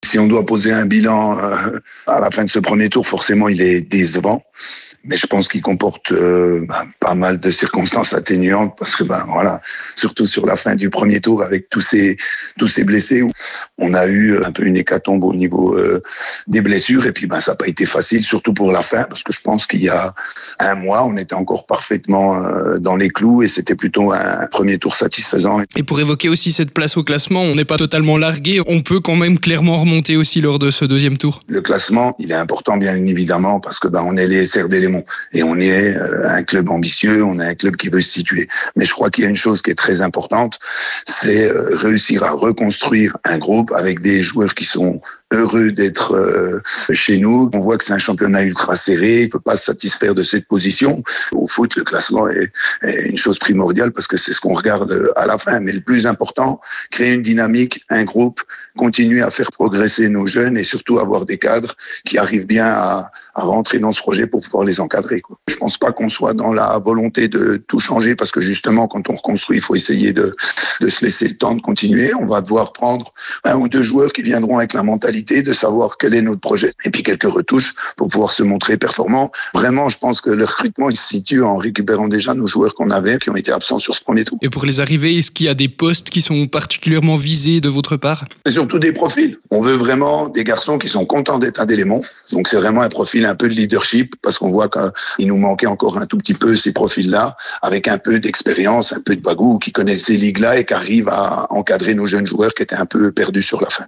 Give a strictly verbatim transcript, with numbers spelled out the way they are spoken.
Si on doit poser un bilan euh, à la fin de ce premier tour, forcément, il est décevant. Mais je pense qu'il comporte euh, bah, pas mal de circonstances atténuantes parce que, bah, voilà, surtout sur la fin du premier tour avec tous ces, tous ces blessés, on a eu un peu une hécatombe au niveau euh, des blessures. Et puis, bah, ça n'a pas été facile, surtout pour la fin, parce que je pense qu'il y a un mois, on était encore parfaitement euh, dans les clous et c'était plutôt un premier tour satisfaisant. Et pour évoquer aussi cette place au classement, on n'est pas totalement largué, on peut quand même clairement remonter aussi lors de ce deuxième tour. Le classement, il est important bien évidemment parce que bah, on est les S R d'Élémont et on est euh, un club ambitieux, on est un club qui veut se situer. Mais je crois qu'il y a une chose qui est très importante, c'est euh, réussir à reconstruire un groupe avec des joueurs qui sont heureux d'être euh, chez nous. On voit que c'est un championnat ultra serré, il ne peut pas se satisfaire de cette position. Au foot, le classement est, est une chose primordiale parce que c'est ce qu'on regarde à la fin. Mais le plus important, créer une dynamique, un groupe, continuer à faire progresser nos jeunes et surtout avoir des cadres qui arrivent bien à, à rentrer dans ce projet pour pouvoir les encadrer, quoi. Je ne pense pas qu'on soit dans la volonté de tout changer parce que justement, quand on reconstruit, il faut essayer de, de se laisser le temps de continuer. On va devoir prendre un ou deux joueurs qui viendront avec la mentalité de savoir quel est notre projet et puis quelques retouches pour pouvoir se montrer performants. Vraiment, je pense que le recrutement il se situe en récupérant déjà nos joueurs qu'on avait, qui ont été absents sur ce premier tour. Et pour les arrivées, est-ce qu'il y a des postes qui sont particulièrement visés de votre part? C'est surtout des profils. On veut vraiment des garçons qui sont contents d'être à Délémont. Donc c'est vraiment un profil un peu de leadership parce qu'on voit qu'il nous manquait encore un tout petit peu ces profils-là, avec un peu d'expérience, un peu de bagou, qui connaissent ces ligues-là et qui arrivent à encadrer nos jeunes joueurs qui étaient un peu perdus sur la fin.